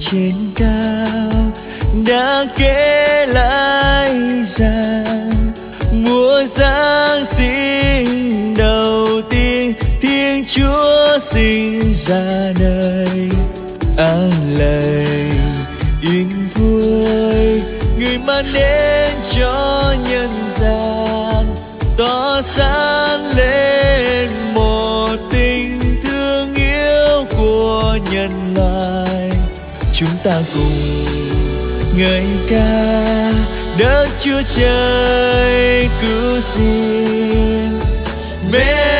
trên cao đã kể lại rằng mùa Giáng sinh đầu tiên Thiên Chúa sinh ra đời. An lành yên vui người mang đến cho nhân gian, tỏ sáng lên một tình thương yêu của nhân loại. Chúng ta cùng ngợi ca Đức Chúa Trời cứu xin.